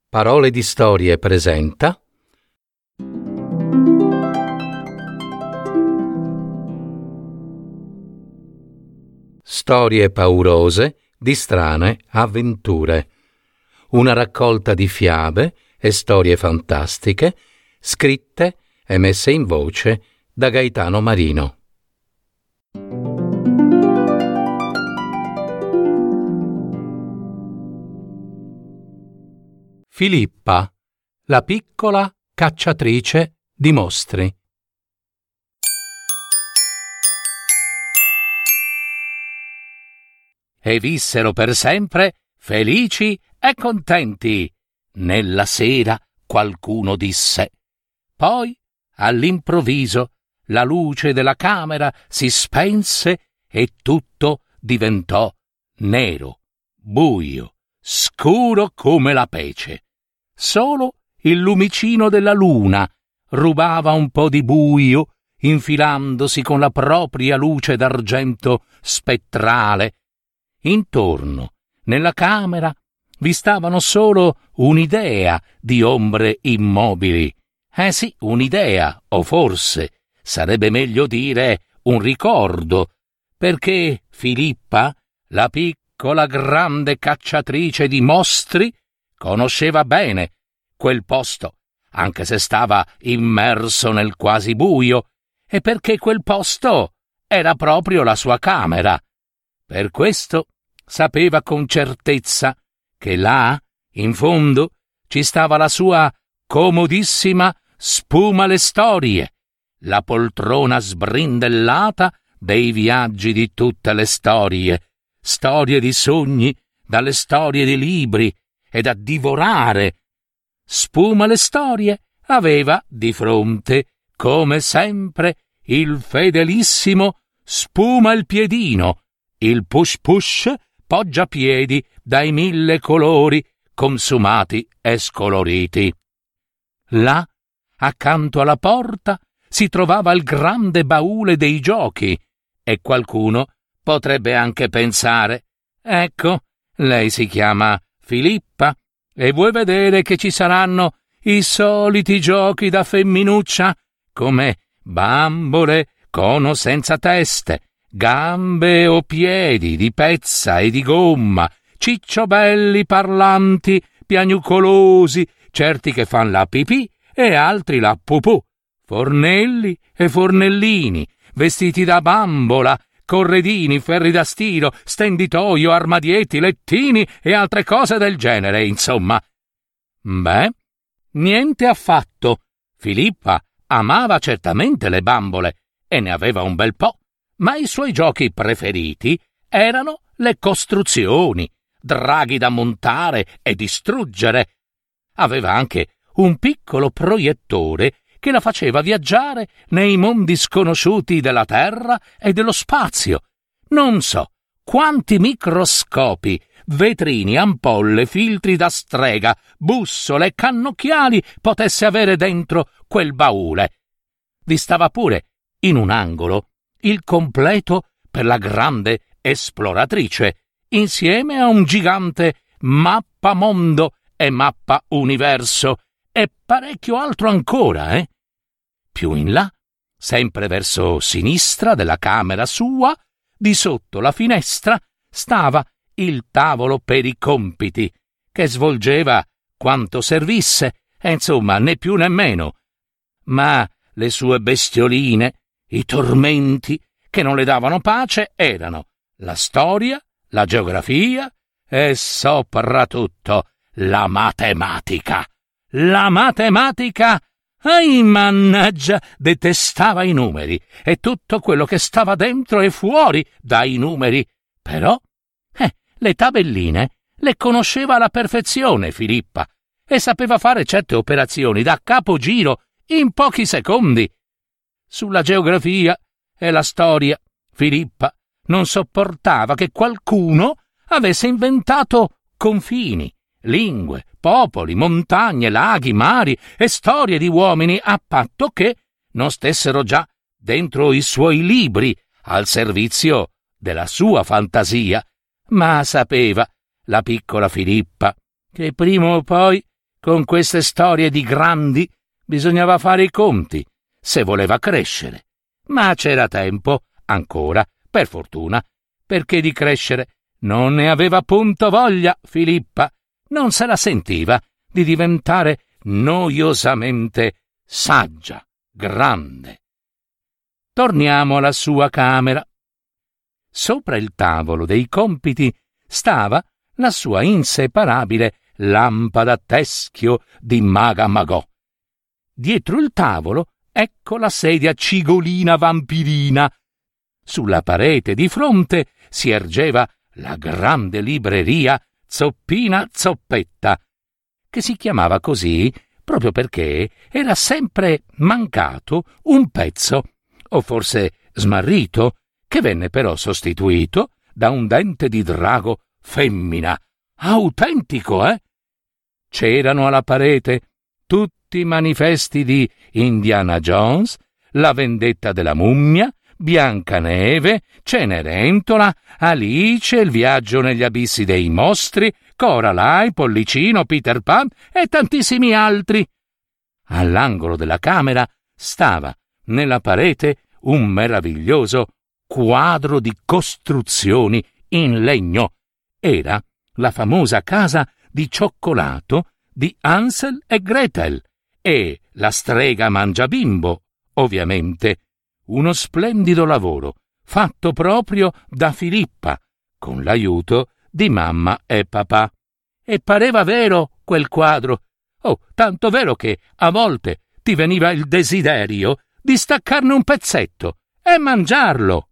Parole di Storie presenta Storie paurose di strane avventure. Una raccolta di fiabe e storie fantastiche scritte e messe in voce da Gaetano Marino. Filippa, la piccola cacciatrice di mostri. E vissero per sempre felici e contenti. Nella sera qualcuno disse. Poi, all'improvviso, la luce della camera si spense e tutto diventò nero, buio, scuro come la pece. Solo il lumicino della luna rubava un po' di buio, infilandosi con la propria luce d'argento spettrale. Intorno, nella camera, vi stavano solo un'idea di ombre immobili. Sì, un'idea, o forse sarebbe meglio dire un ricordo, perché Filippa, la piccola grande cacciatrice di mostri, conosceva bene quel posto, anche se stava immerso nel quasi buio, e perché quel posto era proprio la sua camera. Per questo sapeva con certezza che là, in fondo, ci stava la sua comodissima spuma le storie, la poltrona sbrindellata dei viaggi di tutte le storie di sogni, dalle storie di libri e da divorare. Spuma le storie aveva di fronte, come sempre, il fedelissimo Spuma il piedino, il push poggiapiedi dai 1000 colori consumati e scoloriti. Là, accanto alla porta, si trovava il grande baule dei giochi e qualcuno potrebbe anche pensare: ecco, lei si chiama Filippa e vuoi vedere che ci saranno i soliti giochi da femminuccia, come bambole con o senza teste, gambe o piedi di pezza e di gomma, cicciobelli parlanti, piagnucolosi, certi che fan la pipì e altri la pupù, fornelli e fornellini, vestiti da bambola, corredini, ferri da stiro, stenditoio, armadietti, lettini e altre cose del genere, insomma. Beh, niente affatto. Filippa amava certamente le bambole e ne aveva un bel po', ma i suoi giochi preferiti erano le costruzioni, draghi da montare e distruggere. Aveva anche un piccolo proiettore che la faceva viaggiare nei mondi sconosciuti della Terra e dello spazio. Non so quanti microscopi, vetrini, ampolle, filtri da strega, bussole e cannocchiali potesse avere dentro quel baule. Vi stava pure, in un angolo, il completo per la grande esploratrice, insieme a un gigante mappamondo e mappa universo e parecchio altro ancora, Più in là, sempre verso sinistra della camera sua, di sotto la finestra, stava il tavolo per i compiti, che svolgeva quanto servisse, e insomma, né più né meno. Ma le sue bestioline, i tormenti che non le davano pace erano la storia, la geografia e soprattutto la matematica. La matematica, mannaggia, detestava i numeri e tutto quello che stava dentro e fuori dai numeri. Però, le tabelline le conosceva alla perfezione Filippa e sapeva fare certe operazioni da capogiro in pochi secondi. Sulla geografia e la storia, Filippa non sopportava che qualcuno avesse inventato confini, lingue, popoli, montagne, laghi, mari e storie di uomini, a patto che non stessero già dentro i suoi libri al servizio della sua fantasia. Ma sapeva la piccola Filippa che prima o poi Con queste storie di grandi bisognava fare i conti, se voleva crescere. Ma c'era tempo, ancora, per fortuna, perché di crescere non ne aveva punto voglia Filippa. Non se la sentiva di diventare noiosamente saggia, grande. Torniamo alla sua camera. Sopra il tavolo dei compiti stava la sua inseparabile lampada a teschio di Maga Magò. Dietro il tavolo ecco la sedia cigolina vampirina. Sulla parete di fronte si ergeva la grande libreria Zoppina Zoppetta, che si chiamava così proprio perché era sempre mancato un pezzo, o forse smarrito, che venne però sostituito da un dente di drago femmina. Autentico, eh? C'erano alla parete tutti i manifesti di Indiana Jones, La vendetta della mummia, Biancaneve, Cenerentola, Alice, Il viaggio negli abissi dei mostri, Coraline, Pollicino, Peter Pan e tantissimi altri. All'angolo della camera stava nella parete un meraviglioso quadro di costruzioni in legno. Era la famosa casa di cioccolato di Hansel e Gretel e la strega Mangiabimbo, ovviamente. Uno splendido lavoro fatto proprio da Filippa, con l'aiuto di mamma e papà. E pareva vero quel quadro. Oh, tanto vero che a volte ti veniva il desiderio di staccarne un pezzetto e mangiarlo.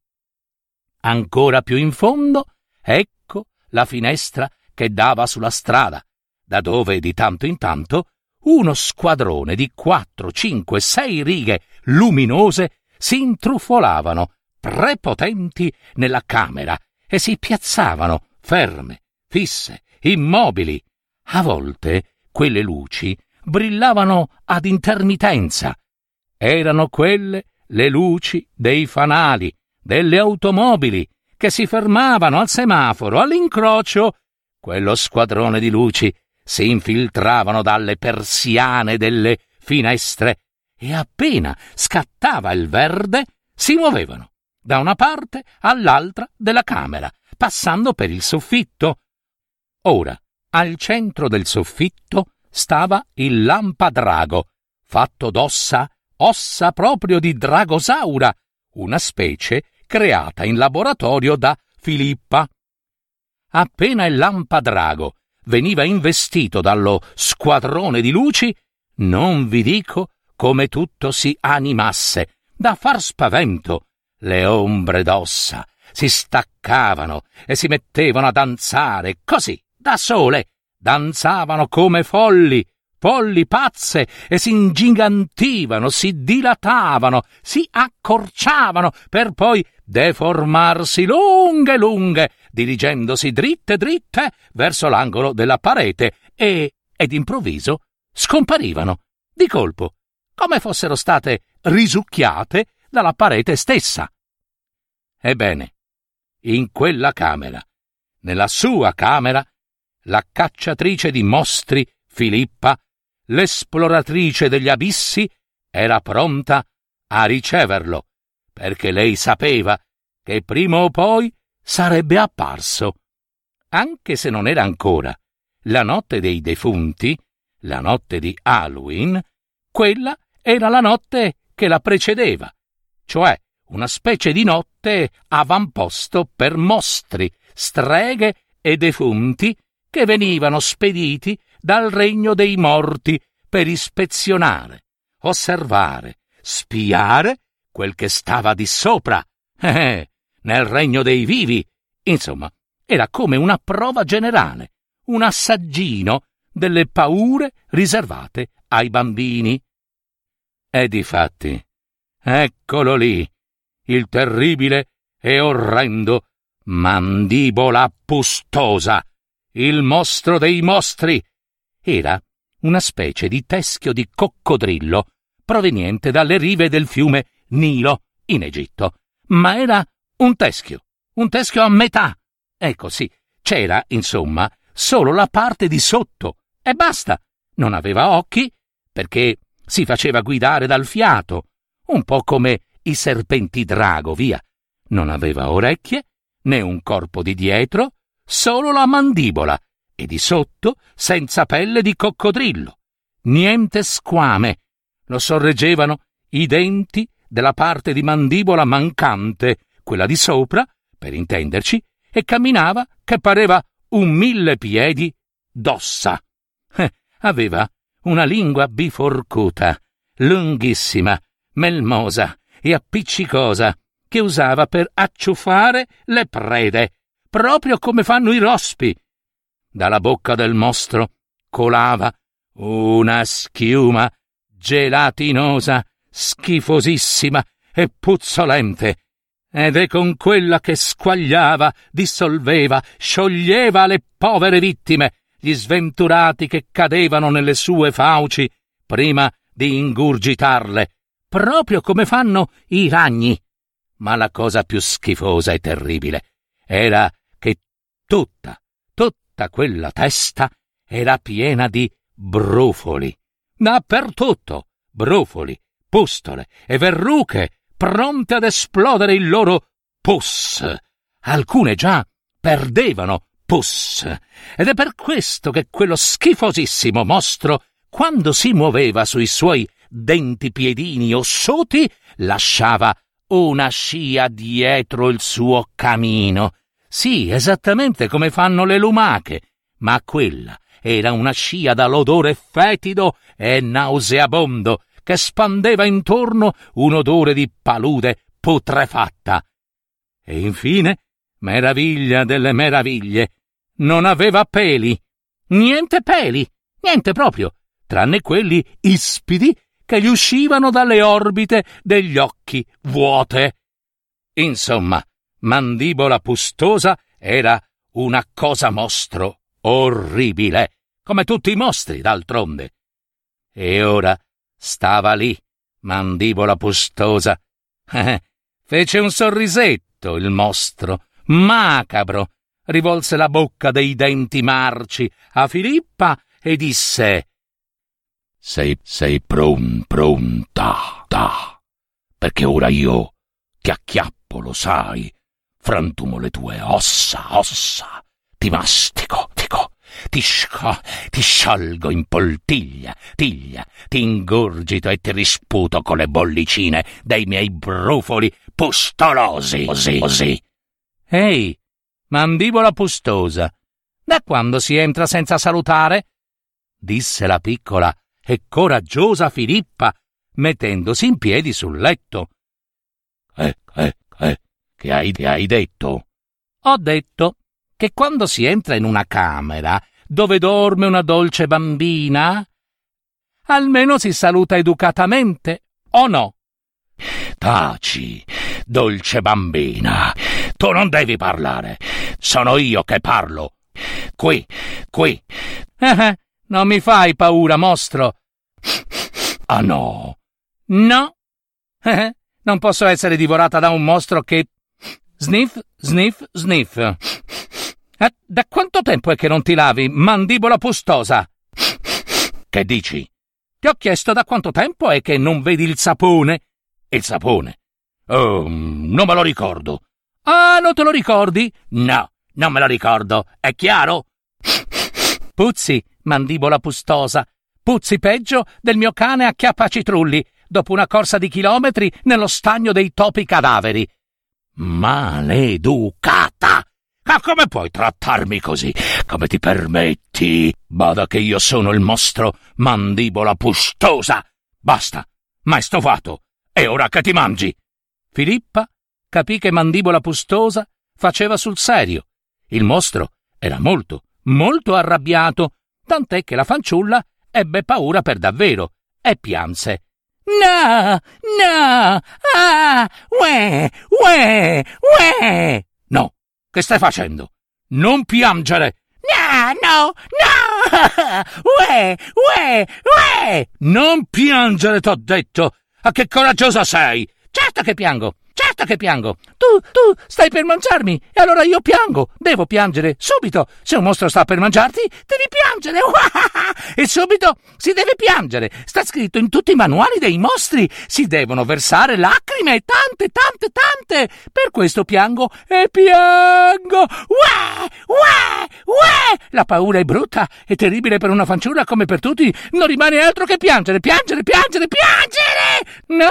Ancora più in fondo, ecco la finestra che dava sulla strada, da dove di tanto in tanto uno squadrone di 4, 5, 6 righe luminose si intrufolavano, prepotenti, nella camera e si piazzavano, ferme, fisse, immobili. A volte quelle luci brillavano ad intermitenza. Erano quelle le luci dei fanali, delle automobili, che si fermavano al semaforo, all'incrocio. Quello squadrone di luci si infiltravano dalle persiane delle finestre e appena scattava il verde si muovevano da una parte all'altra della camera, passando per il soffitto. Ora, al centro del soffitto stava il lampadrago, fatto d'ossa, ossa proprio di dragosaura, una specie creata in laboratorio da Filippa. Appena il lampadrago veniva investito dallo squadrone di luci, non vi dico come tutto si animasse, da far spavento. Le ombre d'ossa si staccavano e si mettevano a danzare, così, da sole. Danzavano come folli pazze, e si ingigantivano, si dilatavano, si accorciavano, per poi deformarsi lunghe, dirigendosi dritte verso l'angolo della parete ed improvviso scomparivano, di colpo, come fossero state risucchiate dalla parete stessa. Ebbene, in quella camera, nella sua camera, la cacciatrice di mostri, Filippa, l'esploratrice degli abissi, era pronta a riceverlo, perché lei sapeva che prima o poi sarebbe apparso. Anche se non era ancora la notte dei defunti, la notte di Halloween, quella era la notte che la precedeva, cioè una specie di notte avamposto per mostri, streghe e defunti che venivano spediti dal regno dei morti per ispezionare, osservare, spiare quel che stava di sopra, nel regno dei vivi. Insomma, era come una prova generale, un assaggino delle paure riservate ai bambini. E difatti, eccolo lì, il terribile e orrendo Mandibola Pustosa, il mostro dei mostri. Era una specie di teschio di coccodrillo proveniente dalle rive del fiume Nilo in Egitto, ma era un teschio a metà. Ecco sì, c'era, insomma, solo la parte di sotto, e basta. Non aveva occhi perché si faceva guidare dal fiato, un po' come i serpenti drago, via. Non aveva orecchie, né un corpo di dietro, solo la mandibola, e di sotto senza pelle di coccodrillo. Niente squame. Lo sorreggevano i denti della parte di mandibola mancante, quella di sopra, per intenderci, e camminava che pareva un 1000 piedi d'ossa. Aveva una lingua biforcuta, lunghissima, melmosa e appiccicosa, che usava per acciuffare le prede, proprio come fanno i rospi. Dalla bocca del mostro colava una schiuma gelatinosa, schifosissima e puzzolente, ed è con quella che squagliava, dissolveva, scioglieva le povere vittime, gli sventurati che cadevano nelle sue fauci, prima di ingurgitarle, proprio come fanno i ragni. Ma la cosa più schifosa e terribile era che tutta quella testa era piena di brufoli. Dappertutto, brufoli, pustole e verruche, pronte ad esplodere il loro pus. Alcune già perdevano pus, ed è per questo che quello schifosissimo mostro, quando si muoveva sui suoi dentipiedini ossuti, lasciava una scia dietro il suo camino. Sì, esattamente come fanno le lumache, ma quella era una scia dall'odore fetido e nauseabondo che spandeva intorno un odore di palude putrefatta. E infine, meraviglia delle meraviglie, non aveva peli. Niente peli, niente proprio, tranne quelli ispidi che gli uscivano dalle orbite degli occhi vuote. Insomma, Mandibola Pustosa era una cosa mostro orribile, come tutti i mostri d'altronde. E ora stava lì, Mandibola Pustosa. Fece un sorrisetto il mostro, macabro, rivolse la bocca dei denti marci a Filippa e disse: Sei pronta, perché ora io ti acchiappo, lo sai, frantumo le tue ossa, ti mastico, ti sciolgo in poltiglia, ti ingurgito e ti risputo con le bollicine dei miei brufoli pustolosi, così. Ehi, Mandibola Pustosa, da quando si entra senza salutare? Disse la piccola e coraggiosa Filippa, mettendosi in piedi sul letto. Che hai detto? Ho detto che quando si entra in una camera dove dorme una dolce bambina, almeno si saluta educatamente, o no? Taci, dolce bambina, tu non devi parlare, sono io che parlo. Qui. Non mi fai paura, mostro. Ah no? No? Non posso essere divorata da un mostro che... Sniff. Da quanto tempo è che non ti lavi, Mandibola Pustosa? Che dici? Ti ho chiesto da quanto tempo è che non vedi il sapone. Il sapone? Oh, non me lo ricordo. Ah, non te lo ricordi? No, non me lo ricordo, è chiaro? Puzzi, Mandibola Pustosa. Puzzi peggio del mio cane acchiappacitrulli dopo una corsa di chilometri nello stagno dei topi cadaveri. Maleducata! Ma come puoi trattarmi così? Come ti permetti? Bada che io sono il mostro Mandibola Pustosa! Basta, m'hai stofato, è ora che ti mangi! Filippa capì che Mandibola Pustosa faceva sul serio. Il mostro era molto arrabbiato, tant'è che la fanciulla ebbe paura per davvero e pianse. No! Ah! Uè! No, che stai facendo? Non piangere! No! Uè! Non piangere, t'ho detto! A che coraggiosa sei! Certo che piango! Tu stai per mangiarmi e allora io piango. Devo piangere subito. Se un mostro sta per mangiarti, devi piangere. e subito si deve piangere. Sta scritto in tutti i manuali dei mostri. Si devono versare lacrime, tante. Per questo piango e piango. Uè, uè, uè. La paura è brutta e terribile per una fanciulla come per tutti. Non rimane altro che piangere. No,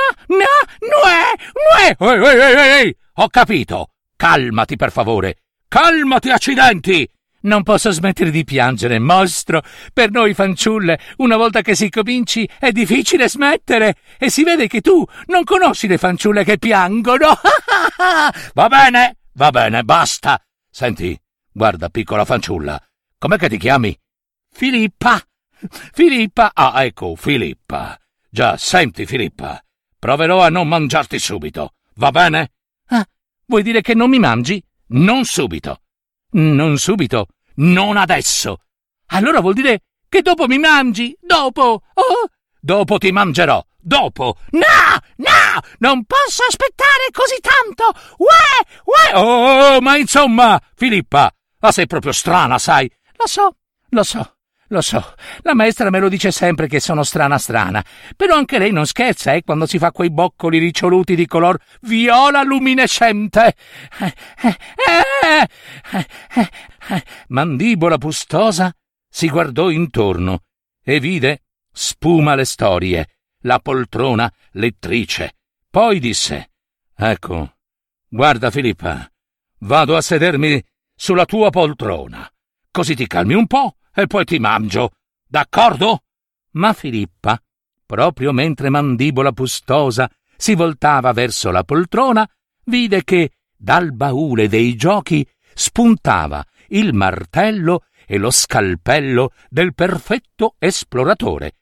Ehi, ho capito. Calmati, per favore. Calmati, accidenti! Non posso smettere di piangere, mostro. Per noi fanciulle, una volta che si cominci, è difficile smettere. E si vede che tu non conosci le fanciulle che piangono. Va bene, basta. Senti, guarda, piccola fanciulla, com'è che ti chiami? Filippa. Ah, ecco, Filippa. Già, senti, Filippa, proverò a non mangiarti subito, va bene? Ah, vuoi dire che non mi mangi? Non subito. Non subito? Non adesso. Allora vuol dire che dopo mi mangi? Dopo? Oh, dopo ti mangerò. Dopo. No! Non posso aspettare così tanto. Uè! Oh, ma insomma, Filippa, sei proprio strana, sai? Lo so. La maestra me lo dice sempre che sono strana. Però anche lei non scherza, quando si fa quei boccoli riccioluti di color viola luminescente. Mandibola Pustosa si guardò intorno e vide Spuma le Storie, la poltrona lettrice. Poi disse: ecco, guarda Filippa, vado a sedermi sulla tua poltrona, così ti calmi un po' e poi ti mangio, d'accordo? Ma Filippa, proprio mentre Mandibola Pustosa si voltava verso la poltrona, vide che dal baule dei giochi spuntava il martello e lo scalpello del perfetto esploratore.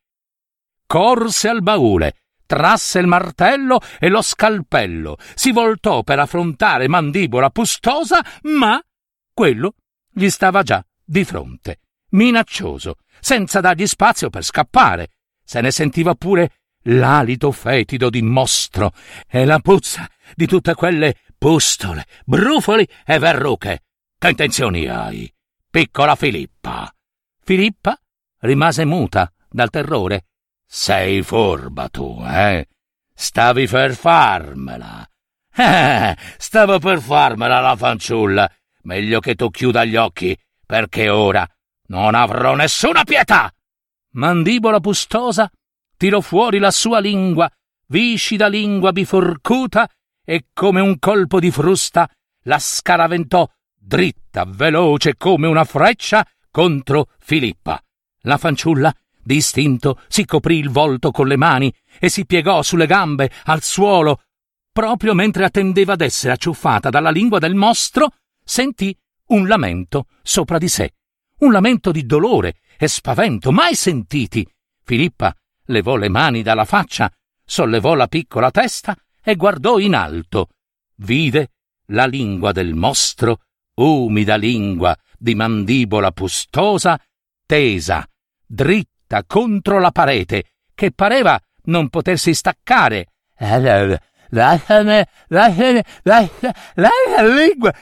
Corse al baule, trasse il martello e lo scalpello, si voltò per affrontare Mandibola Pustosa, ma quello gli stava già di fronte, minaccioso, senza dargli spazio per scappare. Se ne sentiva pure l'alito fetido di mostro e la puzza di tutte quelle pustole, brufoli e verruche. Che intenzioni hai, piccola Filippa? Filippa rimase muta dal terrore. Sei furba tu, eh? Stavi per farmela. Stavo per farmela la fanciulla. Meglio che tu chiuda gli occhi, perché ora non avrò nessuna pietà. Mandibola Pustosa tirò fuori la sua lingua, viscida lingua biforcuta, e come un colpo di frusta la scaraventò dritta, veloce come una freccia contro Filippa. La fanciulla, d'istinto, si coprì il volto con le mani e si piegò sulle gambe al suolo. Proprio mentre attendeva d'essere acciuffata dalla lingua del mostro, sentì un lamento sopra di sé, un lamento di dolore e spavento mai sentiti. Filippa levò le mani dalla faccia, sollevò la piccola testa e guardò in alto. Vide la lingua del mostro, umida lingua di Mandibola Pustosa, tesa, dritta contro la parete, che pareva non potersi staccare. Lascia la lingua.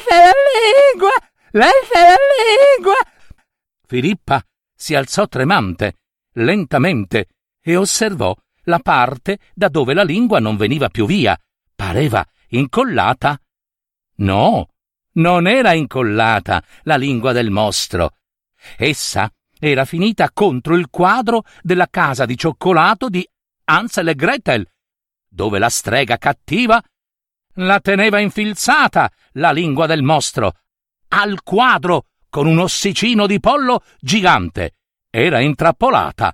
Filippa si alzò tremante, lentamente, e osservò la parte da dove la lingua non veniva più via. Pareva incollata. No, non era incollata la lingua del mostro. Essa era finita contro il quadro della casa di cioccolato di Hansel e Gretel, dove la strega cattiva la teneva infilzata, la lingua del mostro, al quadro con un ossicino di pollo gigante. Era intrappolata.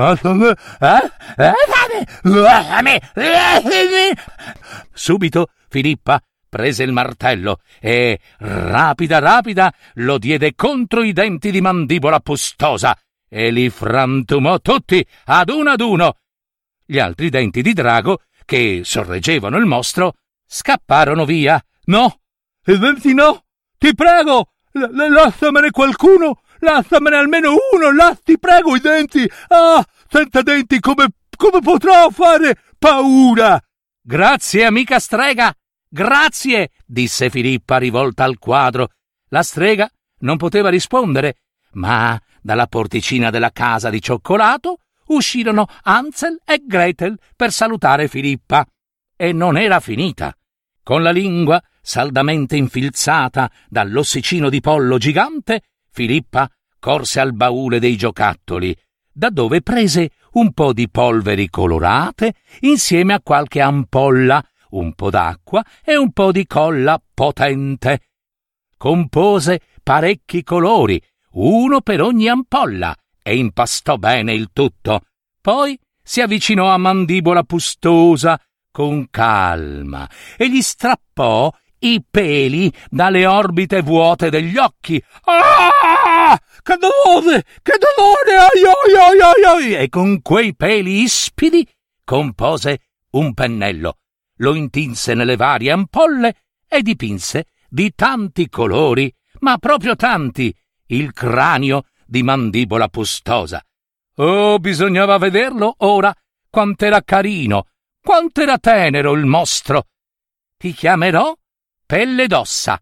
Subito Filippa prese il martello e, rapida, lo diede contro i denti di Mandibola Pustosa e li frantumò tutti ad uno. Gli altri denti di drago, che sorreggevano il mostro, scapparono via. No, i denti no, ti prego, lasciamene qualcuno, lasciamene almeno uno, ti prego i denti. Ah, senza denti come potrò fare paura? Grazie, amica strega, grazie, disse Filippa rivolta al quadro. La strega non poteva rispondere, ma dalla porticina della casa di cioccolato uscirono Hansel e Gretel per salutare Filippa. E non era finita. Con la lingua saldamente infilzata dall'ossicino di pollo gigante, Filippa corse al baule dei giocattoli, da dove prese un po' di polveri colorate insieme a qualche ampolla, un po' d'acqua e un po' di colla potente. Compose parecchi colori, uno per ogni ampolla, e impastò bene il tutto. Poi si avvicinò a Mandibola Pustosa con calma e gli strappò i peli dalle orbite vuote degli occhi. Ah! Che dolore! Che dolore! Ai, ai, ai, ai! E con quei peli ispidi compose un pennello, lo intinse nelle varie ampolle e dipinse di tanti colori, ma proprio tanti, il cranio di Mandibola Pustosa. Oh, bisognava vederlo ora, quant'era carino, quant'era tenero il mostro. Ti chiamerò Pelle d'Ossa,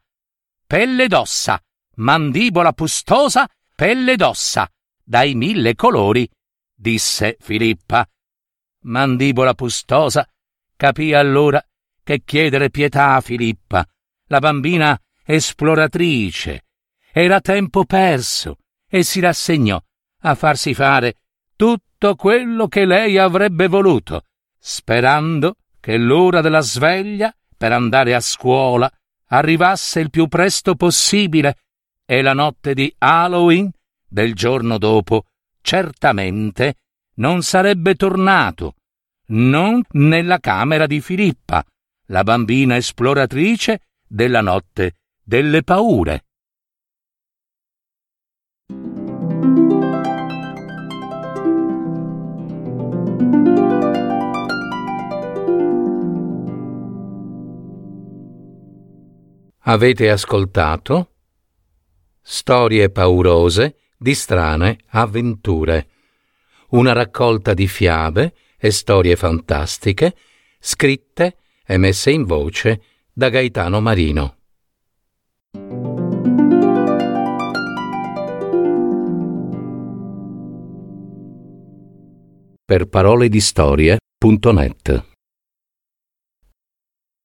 Mandibola Pustosa, Pelle d'Ossa, dai 1000 colori, disse Filippa. Mandibola Pustosa capì allora che chiedere pietà a Filippa, la bambina esploratrice, era tempo perso e si rassegnò a farsi fare tutto quello che lei avrebbe voluto, sperando che l'ora della sveglia per andare a scuola arrivasse il più presto possibile e la notte di Halloween del giorno dopo certamente non sarebbe tornato, non nella camera di Filippa, la bambina esploratrice della notte delle paure. Avete ascoltato Storie paurose di strane avventure, una raccolta di fiabe e storie fantastiche scritte e messe in voce da Gaetano Marino. Per paroledistorie.net